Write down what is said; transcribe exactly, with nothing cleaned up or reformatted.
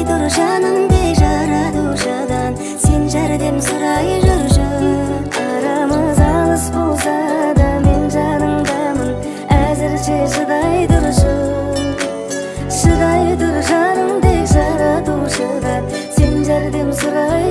dur janımdek жаратушыдан, сен жәрдем сұрай жүрші. Арамыз алыс болса да мен жаныңдамын, әзірше шыдай тұршы. Шыдай тұр жанымдек жаратушыдан, сен жәрдем сұрай